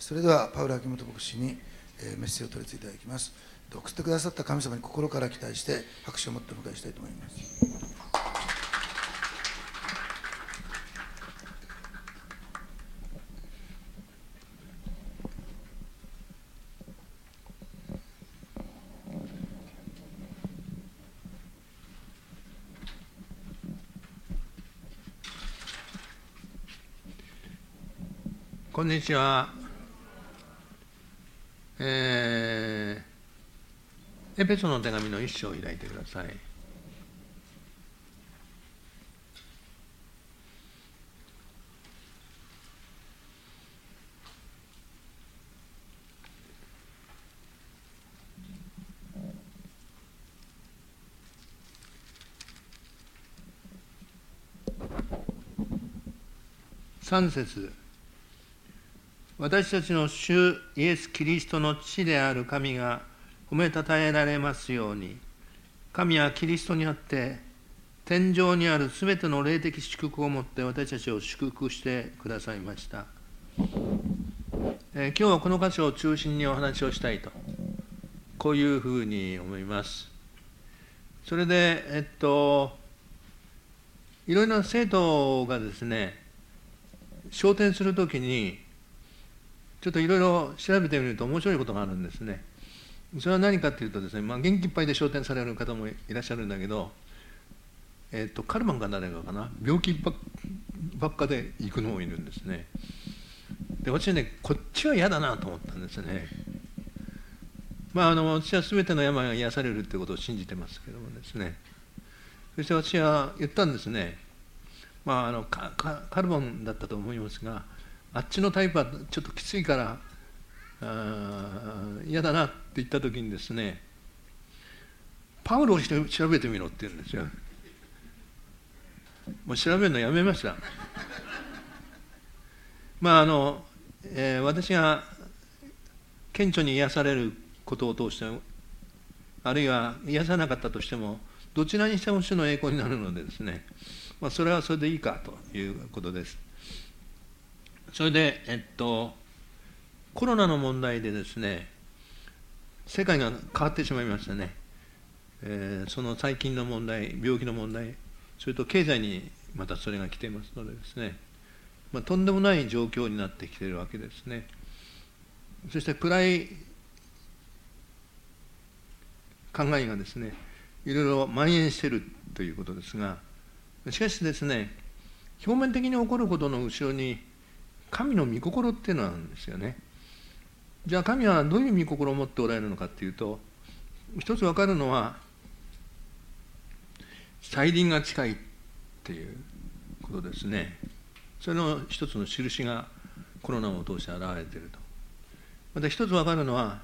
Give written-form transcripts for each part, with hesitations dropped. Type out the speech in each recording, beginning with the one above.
それではパウロ秋元牧師にメッセージを取り次いでいただきます。送ってくださった神様に心から期待して拍手を持ってお迎えしたいと思います。 こんにちは。エペソの手紙の一章を開いてください。3節。私たちの主イエス・キリストの父である神が褒めたたえられますように、神はキリストにあって天上にあるすべての霊的祝福をもって私たちを祝福してくださいました。今日はこの箇所を中心にお話をしたいと、こういうふうに思います。それでいろいろな生徒がですね、昇天するときにちょっといろいろ調べてみると面白いことがあるんですね。それは何かというとですね、元気いっぱいで昇天される方もいらっしゃるんだけど、カルマンか誰かかな、病気ばっかで行くのもいるんですね。で、私ね、こっちは嫌だなと思ったんですね。私は全ての病が癒されるということを信じてますけどもですね。そして私は言ったんですね。カルボンだったと思いますが、あっちのタイプはちょっときついから嫌だなって言ったときにですね、パウロを調べてみろって言うんですよ。もう調べるのやめました。私が顕著に癒されることを通して、あるいは癒さなかったとしても、どちらにしても主の栄光になるのでですね、それはそれでいいかということです。それで、コロナの問題でですね、世界が変わってしまいましたね。その最近の問題、病気の問題、それと経済にまたそれが来ていますのでですね、とんでもない状況になってきているわけですね。そして暗い考えがですね、いろいろ蔓延しているということですが、しかしですね、表面的に起こることの後ろに、神の御心っていうのがあるんですよね。じゃあ神はどういう御心を持っておられるのかっていうと、一つ分かるのは、再臨が近いっていうことですね。それの一つの印がコロナを通して現れていると。また一つ分かるのは、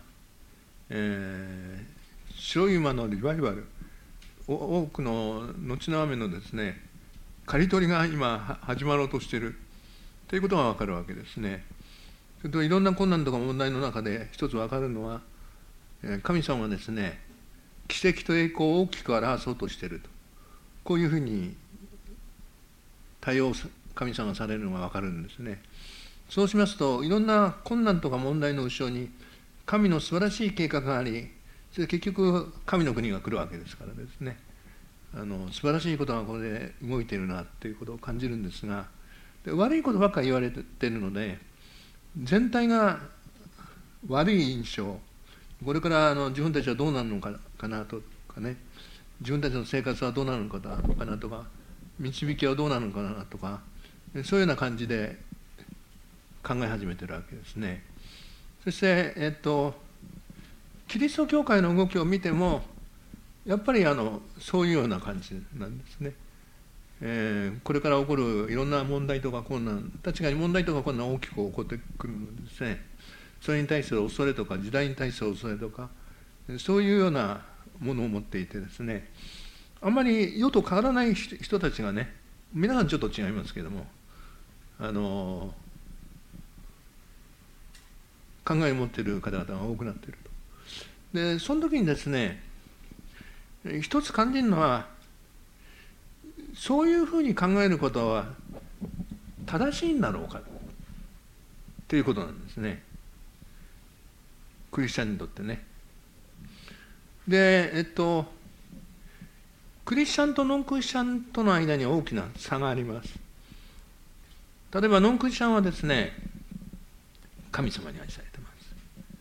白い馬のリバイバル、多くの後の雨のですね、刈り取りが今始まろうとしているということが分かるわけですね。それといろんな困難とか問題の中で一つ分かるのは、神様はですね、奇跡と栄光を大きく表そうとしていると、こういうふうに対応神様がされるのが分かるんですね。そうしますと、いろんな困難とか問題の後ろに神の素晴らしい計画があり、それで結局神の国が来るわけですからですね、素晴らしいことがこれで動いているなということを感じるんですが、悪いことばっかり言われているので、全体が悪い印象、これから自分たちはどうなるのかなとかね、自分たちの生活はどうなるのかなとか、導きはどうなるのかなとか、そういうような感じで考え始めているわけですね。そして、キリスト教会の動きを見ても、やっぱりそういうような感じなんですね。これから起こるいろんな問題とか困難、確かに問題とか困難大きく起こってくるのでですね、それに対する恐れとか、時代に対する恐れとか、そういうようなものを持っていてですね、あんまり世と変わらない人たちがね、皆さんちょっと違いますけども、考えを持っている方々が多くなっていると。で、その時にですね、一つ感じるのは、そういうふうに考えることは正しいんだろうかということなんですね。 クリスチャンにとってね。で、クリスチャンとノンクリスチャンとの間に大きな差があります。例えばノンクリスチャンはですね、神様に愛されてます。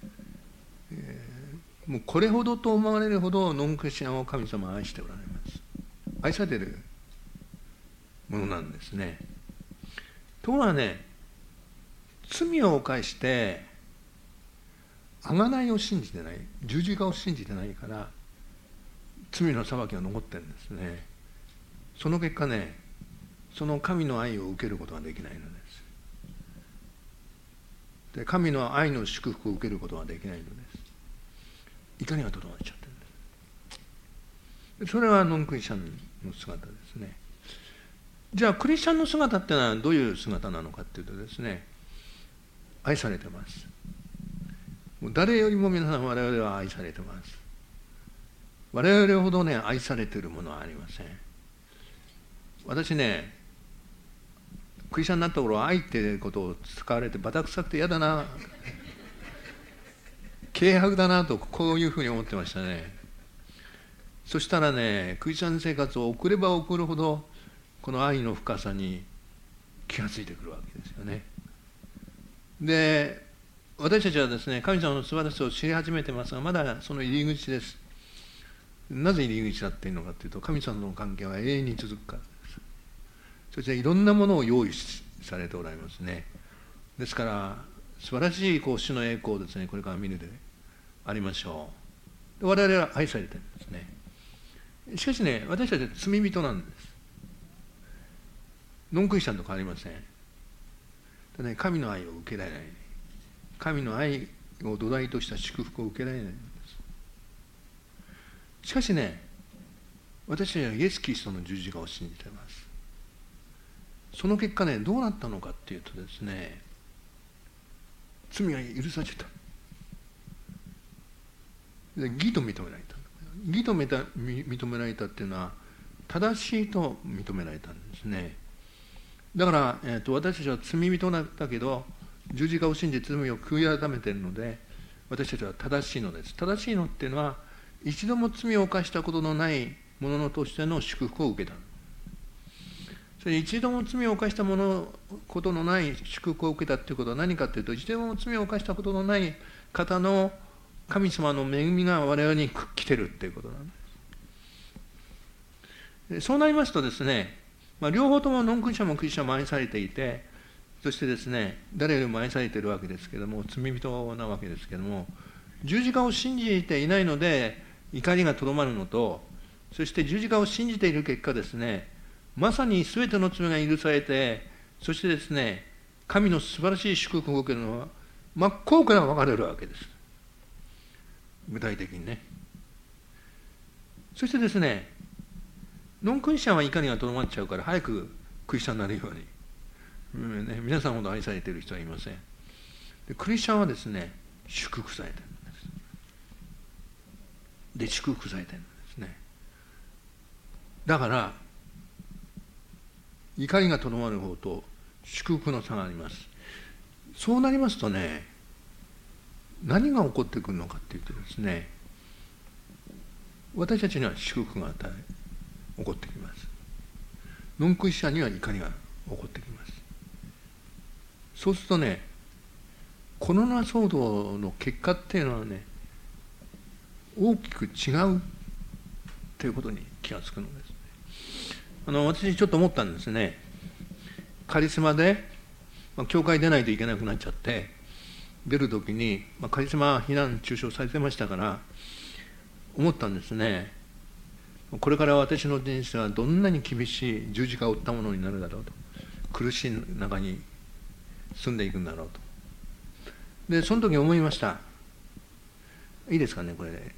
もうこれほどと思われるほどノンクリスチャンを神様は愛しておられます。愛されているものなんですね。ところがね、罪を犯して贖いを信じてない、十字架を信じてないから罪の裁きが残ってるんですね。その結果ね、その神の愛を受けることができないのです。で、神の愛の祝福を受けることができないのです。怒りがとどまっちゃってるんです。それはノンクリスチャンの姿ですね。じゃあクリスチャンの姿ってのはどういう姿なのかっていうとですね、愛されてます。もう誰よりも皆さん、我々は愛されてます。我々ほどね、愛されているものはありません。私ね、クリスチャンになった頃、愛っていうことを使われてバタ臭くて嫌だな、軽薄だなと、こういうふうに思ってましたね。そしたらね、クリスチャン生活を送れば送るほどこの愛の深さに気がついてくるわけですよね。で、私たちはですね、神様の素晴らしさを知り始めてますが、まだその入り口です。なぜ入り口だっていうのかというと、神様の関係は永遠に続くからです。そしていろんなものを用意されておられますね。ですから素晴らしい主の栄光をですね、これから見るでありましょう。我々は愛されてるんですね。しかしね、私たちは罪人なんです。ノンクリスチャンと変わりません。でね、神の愛を受けられない。神の愛を土台とした祝福を受けられないんです。しかしね、私たちはイエス・キリストの十字架を信じています。その結果ね、どうなったのかっていうとですね、罪が許された。で、義と認められた。義と認められたっていうのは、正しいと認められたんですね。だから、私たちは罪人だったけど、十字架を信じて罪を悔い改めているので、私たちは正しいのです。正しいのっていうのは、一度も罪を犯したことのないものとしての祝福を受けた。それ一度も罪を犯したことのない祝福を受けたということは何かというと、一度も罪を犯したことのない方の神様の恵みが我々に来てるっていうことなんです。そうなりますとですね、両方ともノンクリスチャンもクリスチャンも愛されていて、そしてですね、誰よりも愛されているわけですけれども、罪人なわけですけれども、十字架を信じていないので怒りがとどまるのと、そして十字架を信じている結果ですね、まさに全ての罪が許されて、そしてですね、神の素晴らしい祝福を受けるのは真っ向から分かれるわけです。具体的にね。そしてですね、ノンクリスチャンは怒りがとどまっちゃうから早くクリスチャンになるように、皆さんほど愛されている人はいません。でクリスチャンはですね、祝福されているんです。で、祝福されているんですね。だから怒りがとどまる方と祝福の差があります。そうなりますとね、何が起こってくるのかっていうとですね、私たちには祝福が起こってきます。ノンクリスチャンには怒りが起こってきます。そうするとね、コロナ騒動の結果っていうのはね、大きく違うということに気がつくのです。私ちょっと思ったんですね。カリスマで、教会出ないといけなくなっちゃって、出るときに、カリスマは非難中傷されてましたから、思ったんですね。これから私の人生はどんなに厳しい十字架を負ったものになるだろうと。苦しい中に住んでいくんだろうと。で、その時思いました。いいですかね、これで。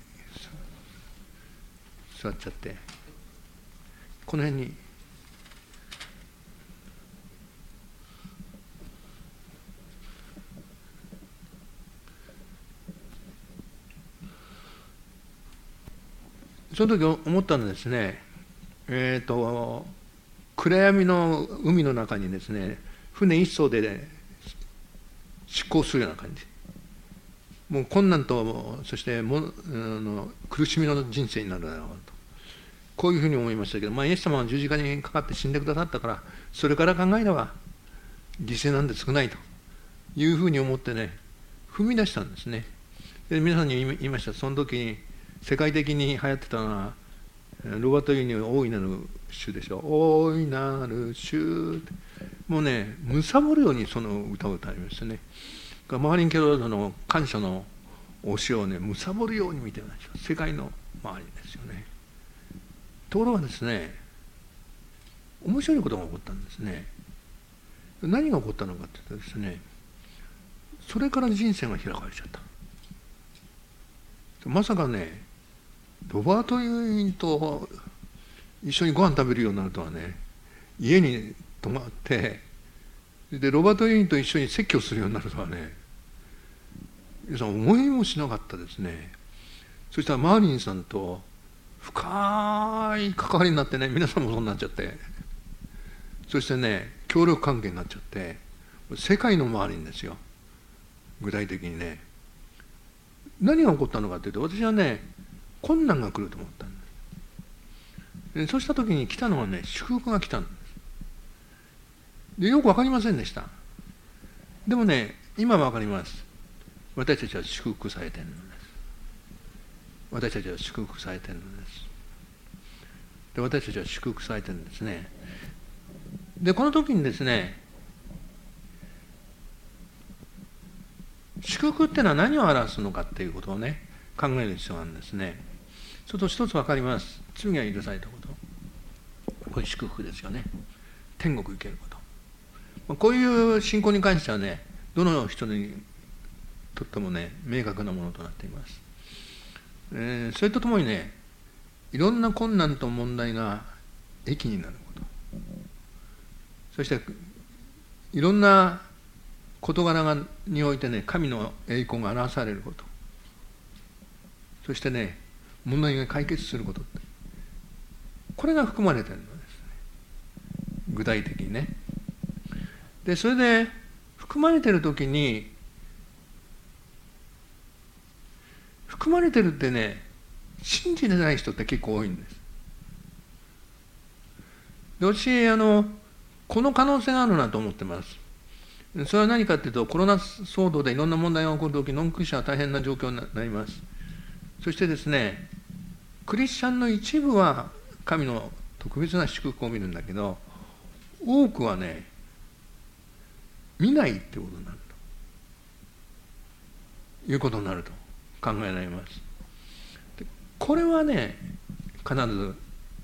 座っちゃって。この辺に。その時思ったのですね、暗闇の海の中にですね、船一艘で、出航するような感じ。 もう困難と、そして苦しみの人生になるだろうと、こういうふうに思いましたけど、イエス様は十字架にかかって死んでくださったから、それから考えれば犠牲なんて少ないというふうに思ってね、踏み出したんですね。で皆さんに言いました。その時に世界的に流行ってたのはロバート・ユニの大いなる主でしょ。大いなる主、もうね、貪るようにその歌を歌いましたね。マーリン・ケロードの感謝の教えをね、貪るように見てました。世界の周りですよね。ところがですね、面白いことが起こったんですね。何が起こったのかというとですね、それから人生が開かれちゃった。まさかね、ロバート・ユインと一緒にご飯食べるようになるとはね、家に泊まってでロバート・ユインと一緒に説教するようになるとはね、皆さん思いもしなかったですね。そしたらマーリンさんと深い関わりになってね、皆さんもそうになっちゃって、そしてね、協力関係になっちゃって、世界のマーリンですよ。具体的にね、何が起こったのかというと、私はね、困難が来ると思ったんです。でそうした時に来たのはね、祝福が来たんです。でよく分かりませんでした。でもね、今分かります。私たちは祝福されているのです。私たちは祝福されているのです。で私たちは祝福されているんですね。でこの時にですね、祝福っていうのは何を表すのかっていうことをね、考える必要があるんですね。ちょっと一つ分かります。罪が許されたこと。これ祝福ですよね。天国行けること。こういう信仰に関してはね、どの人にとってもね、明確なものとなっています。それとともにね、いろんな困難と問題が益になること。そしていろんな事柄においてね、神の栄光が表されること。そしてね、問題が解決することって、これが含まれているのですね。具体的にね。でそれで含まれている時に、含まれてるってね、信じてない人って結構多いんです。で私この可能性があるなと思ってます。それは何かというと、コロナ騒動でいろんな問題が起こるとき、ノンクリスチャンは大変な状況になります。そしてですね、クリスチャンの一部は神の特別な祝福を見るんだけど、多くはね、見ないってことになるということになると考えられます。でこれはね、必ず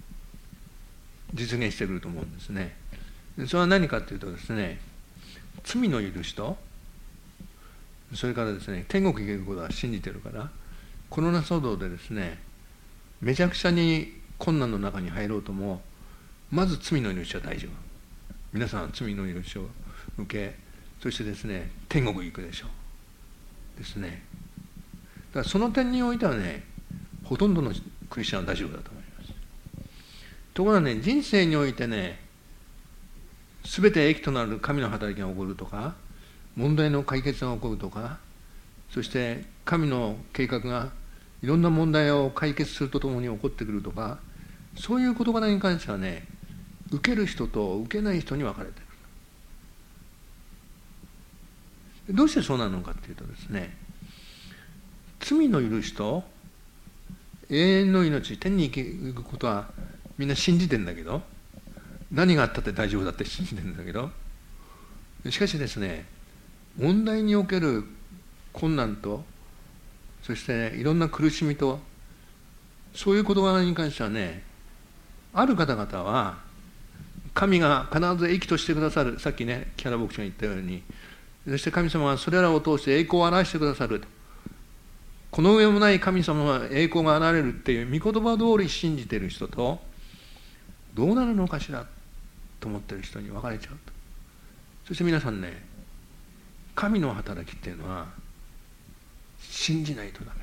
実現してくると思うんですね。でそれは何かというとですね、罪の許しと、それからですね、天国行けることは信じてるから、コロナ騒動でですね、めちゃくちゃに困難の中に入ろうとも、まず罪の許しは大丈夫。皆さんは罪の許しを受け、そしてですね、天国行くでしょう。ですね。だからその点においてはね、ほとんどのクリスチャンは大丈夫だと思います。ところがね、人生においてね、すべて益となる神の働きが起こるとか、問題の解決が起こるとか、そして神の計画がいろんな問題を解決するとともに起こってくるとか、そういう事柄に関してはね、受ける人と受けない人に分かれている。どうしてそうなのかっていうとですね、罪の許しと永遠の命、天に行くことはみんな信じてんだけど、何があったって大丈夫だって信じてるんだけど、しかしですね、問題における困難と、そしていろんな苦しみと、そういう事柄に関してはね、ある方々は神が必ず益としてくださる。さっきね、木原牧師が言ったように、そして神様はそれらを通して栄光を表してくださる。この上もない神様は栄光が現れるっていう御言葉通り信じている人と、どうなるのかしらと思っている人に分かれちゃうと。そして皆さんね、神の働きっていうのは信じないとダメ。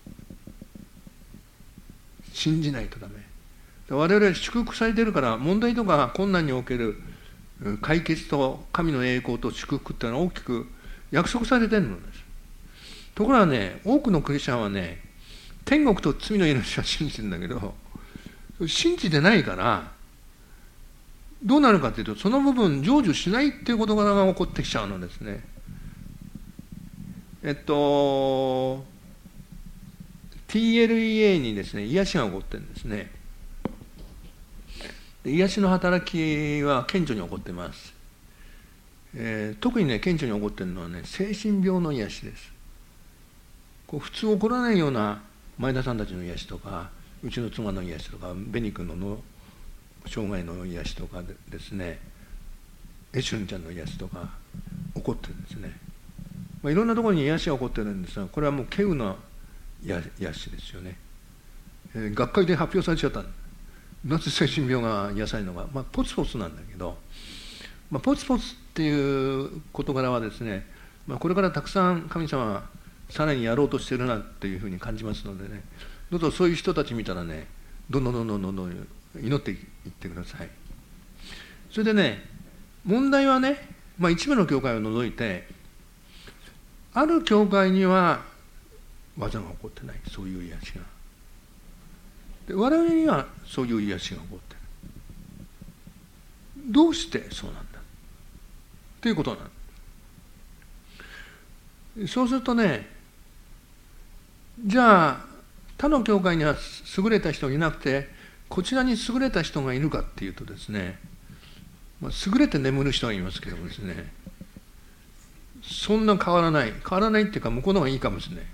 信じないとダメ。我々は祝福されているから、問題とか困難における解決と神の栄光と祝福っていうのは大きく約束されているのです。 ところがね、多くのクリスチャンはね、天国と罪の命は信じてるんだけど、信じてないから、どうなるかというと、その部分成就しないっていう事柄が起こってきちゃうのですね。TLEA にですね、癒しが起こってるんですね。癒しの働きは顕著に起こっています。特にね、顕著に起こっているのはね、精神病の癒しです。普通起こらないような前田さんたちの癒しとか、うちの妻の癒しとか、ベニ君の障害の癒しとかですね、エシュンちゃんの癒しとか起こってるんですね。いろんなところに癒しが起こってるんですが、これはもう稀有な癒しですよね。学会で発表されちゃった。なぜ精神病が癒されるのか、ポツポツなんだけど、ポツポツっていう事柄はですね、これからたくさん神様はさらにやろうとしてるなっていうふうに感じますのでね、どうぞそういう人たち見たらね、どんどん祈っていってください。それでね、問題はね、一部の教会を除いて、ある教会には技が起こってない、そういう癒しが。で、我々にはそういう癒しが起こってる。どうしてそうなんだということなんだ。そうするとね、じゃあ他の教会には優れた人がいなくて、こちらに優れた人がいるかっていうとですね、優れて眠る人がいますけどもですね、そんな変わらないっていうか、向こうの方がいいかもしれない。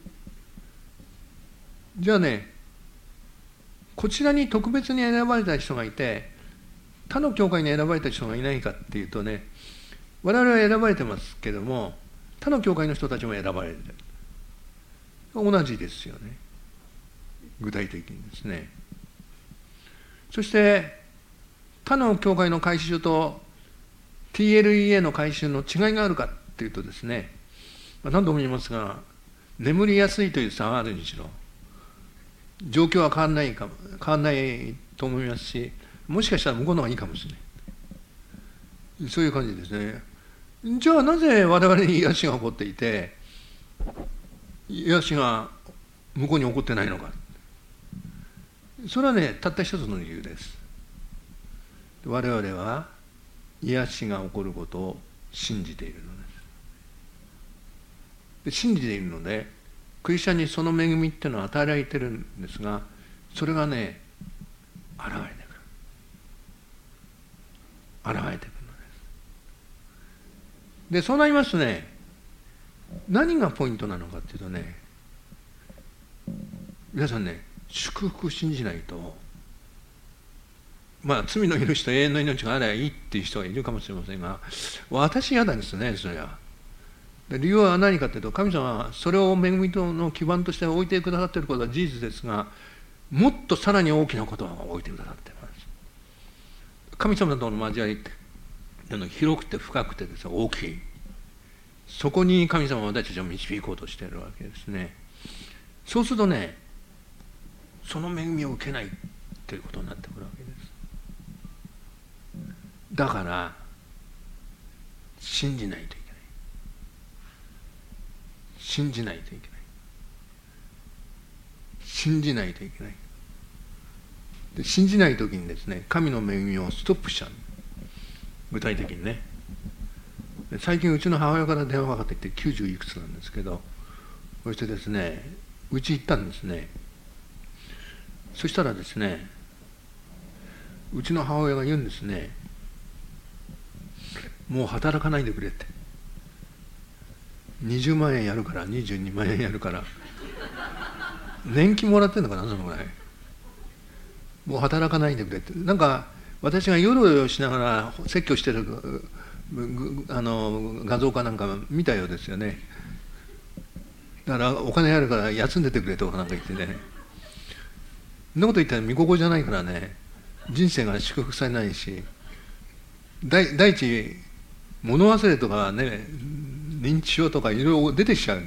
じゃあね、こちらに特別に選ばれた人がいて、他の教会に選ばれた人がいないかっていうとね、我々は選ばれてますけども、他の教会の人たちも選ばれてる。同じですよね。具体的にですね。そして、他の教会の改宗と TLEA の改宗の違いがあるかっていうとですね、何度も言いますが、眠りやすいという差があるにしろ、状況は変わらないと思いますし、もしかしたら向こうの方がいいかもしれない。そういう感じですね。じゃあなぜ我々に癒しが起こっていて、癒しが向こうに起こってないのか。それはね、たった一つの理由です。我々は癒しが起こることを信じているのです。で、信じているので、クリスチャンにその恵みっていうのは与えられているんですが、それがね、現れてくるのです。で、そうなりますとね、何がポイントなのかっていうとね、皆さんね、祝福信じないと、罪の許しと永遠の命があればいいっていう人がいるかもしれませんが、私嫌なんですね、それは。理由は何かというと、神様はそれを恵みの基盤として置いてくださっていることは事実ですが、もっとさらに大きなことを置いてくださっています。神様との交わりって広くて深くてですね、大きい。そこに神様は私たちを導こうとしているわけですね。そうするとね、その恵みを受けないということになってくるわけです。だから信じないといけない。信じないといけない。信じないといけない。で、信じないときにですね、神の恵みをストップしちゃう。具体的にね。最近うちの母親から電話がかかってきて90いくつなんですけど、そしてですね、うち行ったんですね。そしたらですね、うちの母親が言うんですね、もう働かないでくれって。20万円やるから、22万円やるから、年金もらってんのかな、そのぐらい。もう働かないでくれって。なんか、私がよろよろしながら説教してる画像かなんか見たようですよね。だからお金あるから休んでてくれとかなんか言ってね。そんなこと言ったら見心じゃないからね、人生が祝福されないし、第一、物忘れとかね、認知症とかいろいろ出てきちゃう。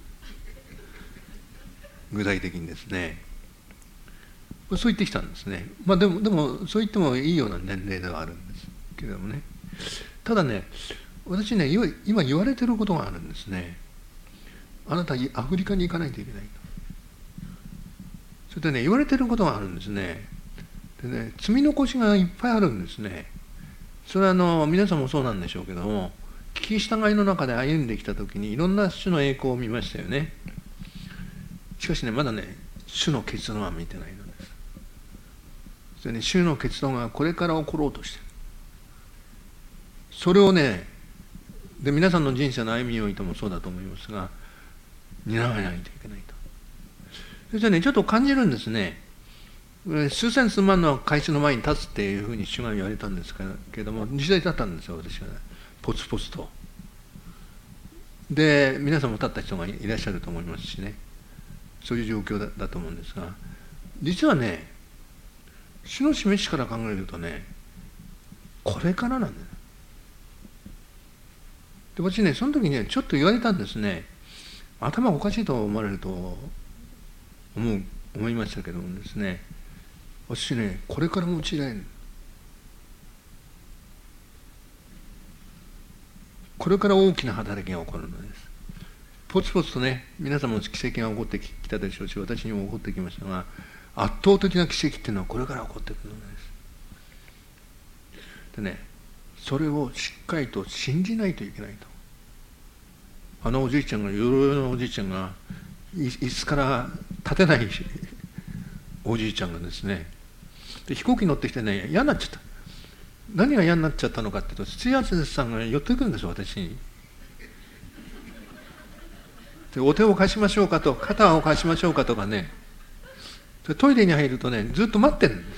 具体的にですね。そう言ってきたんですね。でもそう言ってもいいような年齢ではあるんですけれどもね。ただね、私ね、今言われてることがあるんですね。 あなたアフリカに行かないといけないと。それでね、言われてることがあるんですね。でね、積み残しがいっぱいあるんですね。それは皆さんもそうなんでしょうけども、聞き従いの中で歩んできたときにいろんな種の栄光を見ましたよね。しかしね、まだね、主の結論は見てないのです。それね、主の結論がこれから起ころうとしている。それをね、で皆さんの人生の歩みにおいてもそうだと思いますが、担わないといけないと。そしてね、ちょっと感じるんですね。数千数万の会社の前に立つっていうふうに主が言われたんですけれども、時代だったんですよ、私はね。ポツポツと。で、皆さんも立った人がいらっしゃると思いますしね。そういう状況だと思うんですが、実はね、主の示しから考えるとね、これからなんだよ。で、私ね、その時にね、ちょっと言われたんですね。頭おかしいと思われると思いましたけどもですね、私ね、これからも違い、これから大きな働きが起こるのです。ポツポツとね、皆様も奇跡が起こってきたでしょうし、私にも起こってきましたが、圧倒的な奇跡っていうのはこれから起こってくるのです。でね、それをしっかりと信じないといけないと。おじいちゃんが、よろよろのおじいちゃんが、椅子から立てないおじいちゃんがですね、で飛行機乗ってきてね、嫌になっちゃった。何が嫌になっちゃったのかっていうと、スチュアーデスさんが寄ってくるんですよ、私に。でお手を貸しましょうかと、肩を貸しましょうかとかね、トイレに入るとね、ずっと待ってるんです。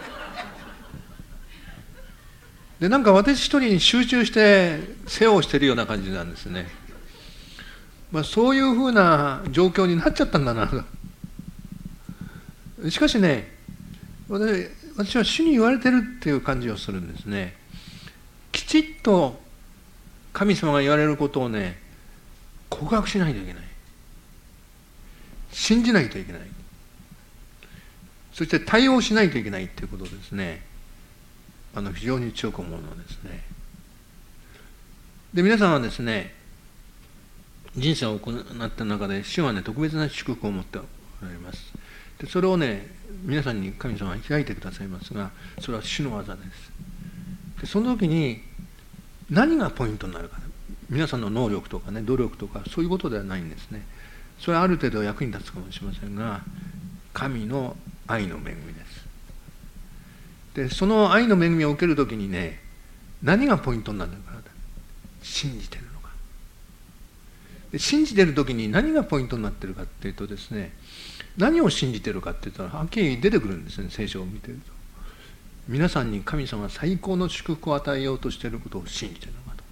で、なんか私一人に集中して世話をしてるような感じなんですね。そういうふうな状況になっちゃったんだなと。しかしね、私は主に言われてるっていう感じをするんですね。きちっと神様が言われることをね、告白しないといけない。信じないといけない。そして対応しないといけないっていうことですね。非常に強く思うのですね。で、皆さんはですね、人生を行った中で、主はね、特別な祝福を持っておられます。で、それをね、皆さんに神様が開いてくださいますが、それは主の技です。で、その時に何がポイントになるか、皆さんの能力とかね、努力とか、そういうことではないんですね。それはある程度役に立つかもしれませんが、神の愛の恵みです。で、その愛の恵みを受けるときにね、何がポイントになるのか、信じてるのか。で、信じてるときに何がポイントになってるかっていうとですね、何を信じてるかっていうと、はっきり出てくるんですね、聖書を見てると。皆さんに神様が最高の祝福を与えようとしていることを信じてるのかとか。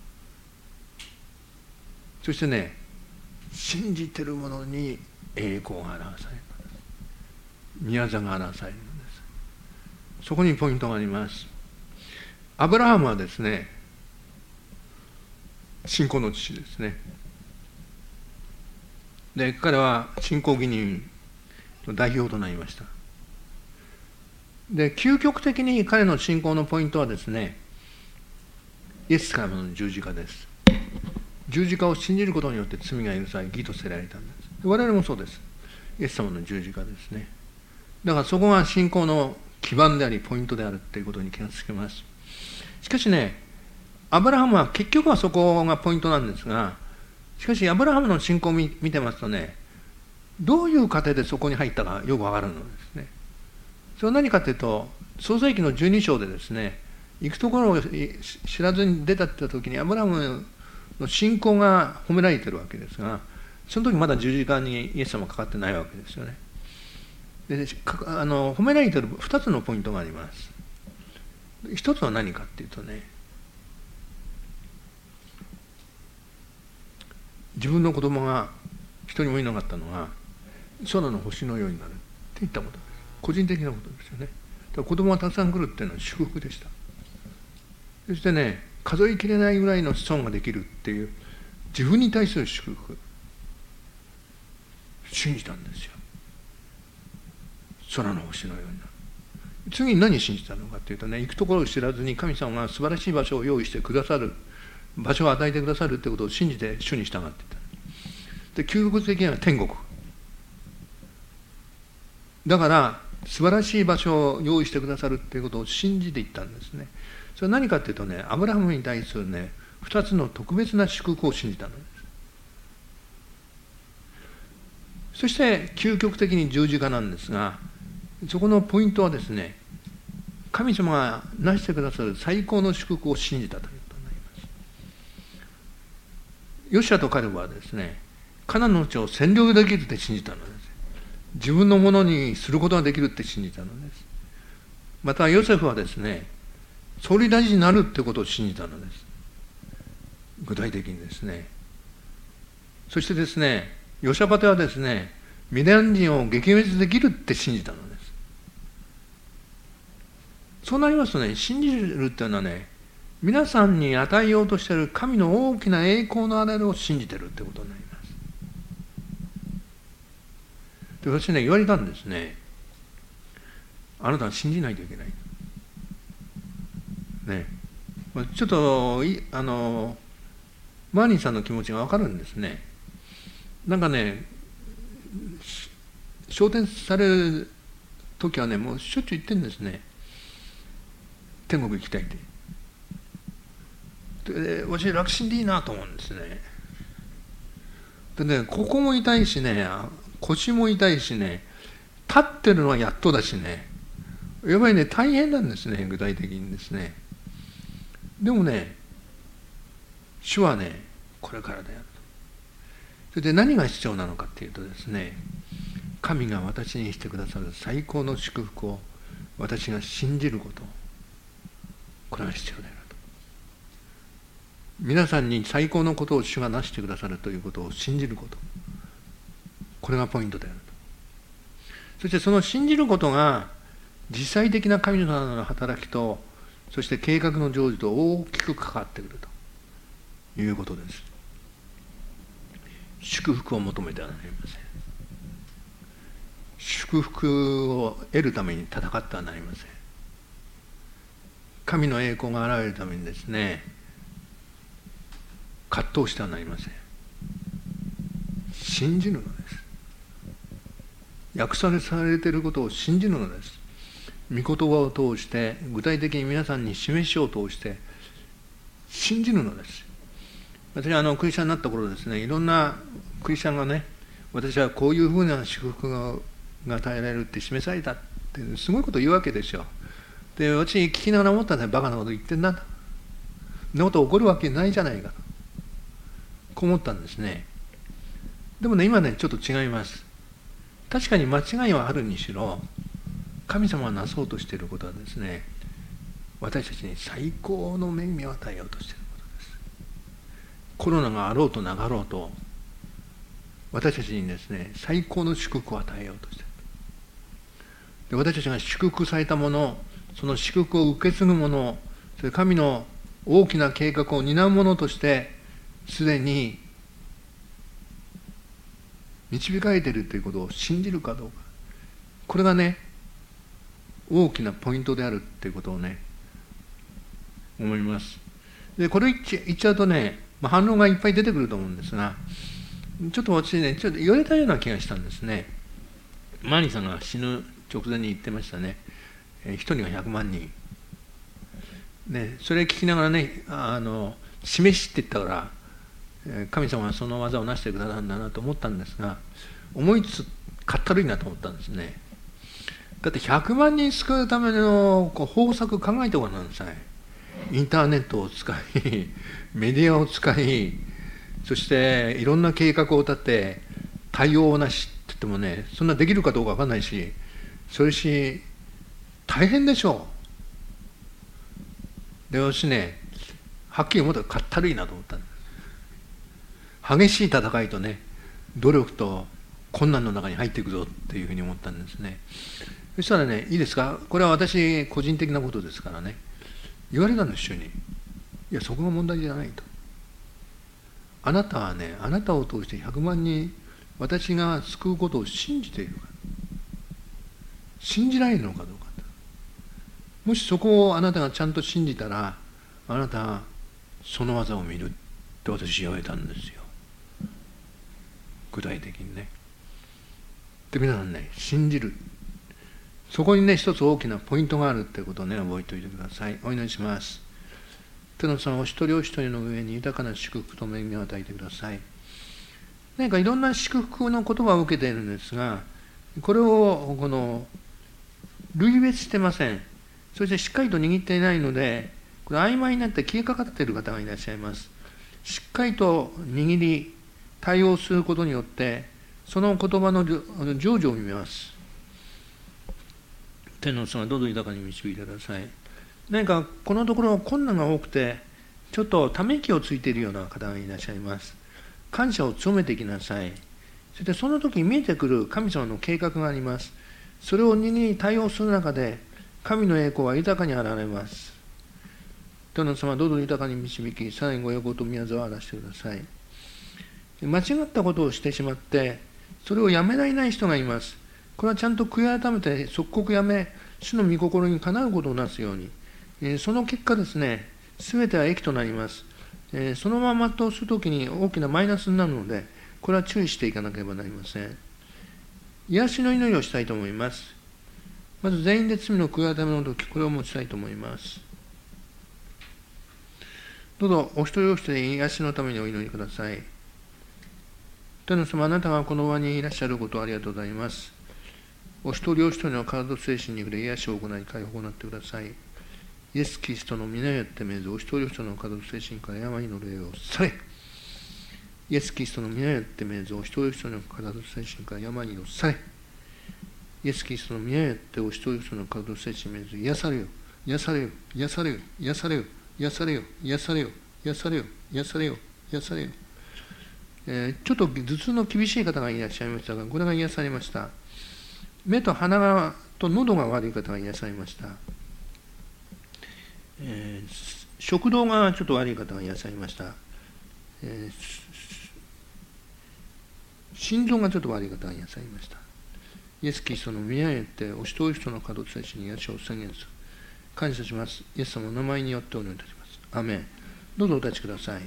そしてね、信じてるものに栄光が表されるのです。宮座が表されるのです。そこにポイントがあります。アブラハムはですね、信仰の父ですね。で、彼は信仰義人の代表となりました。で、究極的に彼の信仰のポイントはですね、イエス様の十字架です。十字架を信じることによって罪が許され、義とせられたんです。我々もそうです。イエス様の十字架ですね。だからそこが信仰の基盤であり、ポイントであるということに気がつけます。しかしね、アブラハムは結局はそこがポイントなんですが、しかしアブラハムの信仰を見てますとね、どういう過程でそこに入ったかよくわかるのですね。それは何かというと、創世記の12章でですね、行くところを知らずに出たって時にアブラハムの信仰が褒められてるわけですが、その時まだ十字架にイエス様かかってないわけですよね。で、褒められてる2つのポイントがあります。一つは何かっていうとね、自分の子供が一人もいなかったのが空の星のようになるって言ったことです。個人的なことですよね。だから子供がたくさん来るっていうのは祝福でした。そしてね、数えきれないぐらいの子孫ができるっていう自分に対する祝福、信じたんですよ。空の星のようになる。次に何信じたのかっていうとね、行くところを知らずに神様が素晴らしい場所を用意してくださる、場所を与えてくださるってことを信じて主に従っていた。 で究極的には天国だから素晴らしい場所を用意してくださるっていうことを信じていったんですね。それは何かっていうとね、アブラハムに対するね、2つの特別な祝福を信じたのです。そして究極的に十字架なんですが、そこのポイントはですね、神様が成してくださる最高の祝福を信じたということになります。ヨシュアとカレブはですね、カナンの地を占領できるって信じたのです。自分のものにすることができるって信じたのです。またヨセフはですね、総理大臣になるってことを信じたのです。具体的にですね。そしてですね、ヨシャパテはですね、ミディアン人を撃滅できるって信じたのです。そうなりますとね、信じるっていうのはね、皆さんに与えようとしている神の大きな栄光のあれを信じてるってことになります。で、私ね、言われたんですね。あなたは信じないといけない。ね。ちょっと、マーニーさんの気持ちが分かるんですね。なんかね、昇天される時はね、もうしょっちゅう言ってるんですね。天国行きたいって。で、私、楽ちんでいいなと思うんですね。でね、ここも痛いしね、腰も痛いしね、立ってるのはやっとだしね、やっぱりね、大変なんですね、具体的にですね。でもね、主はね、これからだよ。それで何が必要なのかっていうとですね、神が私にしてくださる最高の祝福を私が信じること、これが必要だよと。皆さんに最高のことを主がなしてくださるということを信じること、これがポイントであると。そしてその信じることが実際的な神様の働きと、そして計画の成就と大きく関わってくるということです。祝福を求めてはなりません。祝福を得るために戦ってはなりません。神の栄光が現れるためにですね、葛藤してはなりません。信じるのです。約束されていることを信じるのです。御言葉を通して、具体的に皆さんに示しを通して信じるのです。私はクリスチャンになった頃ですね、いろんなクリスチャンがね、私はこういうふうな祝福が与えられるって示されたってすごいこと言うわけですよ。で、私聞きながら思ったんですね、バカなこと言ってんなと。そんなこと起こるわけないじゃないかと。こう思ったんですね。でもね、今ね、ちょっと違います。確かに間違いはあるにしろ、神様がなそうとしていることはですね、私たちに最高の恵みを与えようとしていることです。コロナがあろうとなかろうと、私たちにですね、最高の祝福を与えようとしている。で、私たちが祝福されたもの、その祝福を受け継ぐもの、それ神の大きな計画を担うものとして、すでに導かれているということを信じるかどうか。これがね、大きなポイントであるっていうことをね、思います。で、これ言っちゃうとね、反論がいっぱい出てくると思うんですが、ちょっと私ね、ちょっと言われたような気がしたんですね。マーニーさんが死ぬ直前に言ってましたね。一人が100万人。ね、それ聞きながらね、示しって言ったから、神様はその技をなしてくださるんだなと思ったんですが、思いつつかったるいなと思ったんですね。だって100万人救うための方策考えてごらんなさい。インターネットを使い、メディアを使い、そしていろんな計画を立て、対応なしって言ってもね、そんなできるかどうかわかんないし、それし、大変でしょう。で、私ね、はっきり思ったらかったるいなと思ったんです。激しい戦いとね、努力と困難の中に入っていくぞっていうふうに思ったんですね。そしたらね、いいですか、これは私個人的なことですからね、言われたんです、主に。いや、そこが問題じゃないと。あなたはね、あなたを通して100万人、私が救うことを信じているか、信じられるのかどうか。もしそこをあなたがちゃんと信じたら、あなたはその技を見るって私言われたんですよ。 具体的にね。で、皆さんね、信じる。そこにね、一つ大きなポイントがあるっていうことをね、覚えておいてください。お祈りします。天の様、お一人お一人の上に豊かな祝福と恵みを与えてください。何かいろんな祝福の言葉を受けているんですが、これを類別してません。そしてしっかりと握っていないので、これ曖昧になって消えかかっている方がいらっしゃいます。しっかりと握り、対応することによって、その言葉の成就を見ます。天の様、どうぞ豊かに導いてください。何かこのところ困難が多くて、ちょっとため息をついているような方がいらっしゃいます。感謝を強めていきなさい。そしてその時に見えてくる神様の計画があります。それを握り対応する中で、神の栄光は豊かに現れます。天の様、どうぞ豊かに導き、さらにご栄光と宮沢を表してください。間違ったことをしてしまって、それをやめられない人がいます。これはちゃんと悔い改めて即刻やめ、主の御心にかなうことをなすように。その結果ですね、すべては益となります。そのまま全うするときに大きなマイナスになるので、これは注意していかなければなりません。癒しの祈りをしたいと思います。まず全員で罪の悔い改めの時、これを持ちたいと思います。どうぞお一人お一人癒しのためにお祈りください。天の様、あなたがこの場にいらっしゃることをありがとうございます。お一人お一人の体と精神に触れ癒しを行い、解放を行ってください。イエス・キリストの皆によって命ず、お一人お一人の体と精神から病の霊を去れ。イエス・キリストの皆によって命ず、お一人お一人の体と精神から病を去れ。イエス・キリストの皆によってお一人お一人の体と精神を命ず、癒されよ、癒されよ、癒されよ、癒されよ、癒されよ、癒されよ、癒されよ、癒されよ、癒されよ。ちょっと頭痛の厳しい方がいらっしゃいましたが、これが癒されました。目と鼻がと喉が悪い方がいらっしゃいました。食道がちょっと悪い方がいらっしゃいました。心臓がちょっと悪い方がいらっしゃいました。イエス・キリストの皆によってお一人お一人の体と精神に癒しを宣言する。感謝します。イエス様の名前によってお祈りいたします。アーメン。どうぞお立ちください。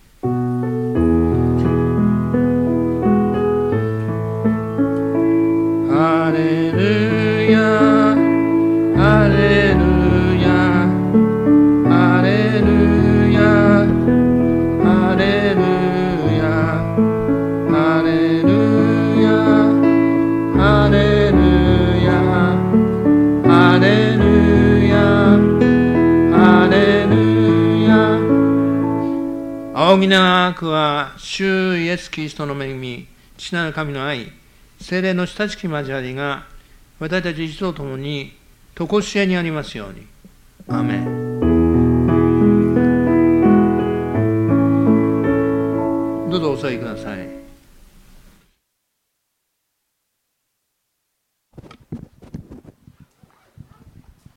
ハレルヤ、ハレルヤ、ハレルヤ、ハレルヤ、ハレルヤ、ハレルヤ、ハレルヤ、ハレルヤ。仰ぎ長くは主イエス・キリストの恵み、父なる神の愛、聖霊の親しき交わりが私たち一同ともに常しえにありますように。アーメン。どうぞお座りください。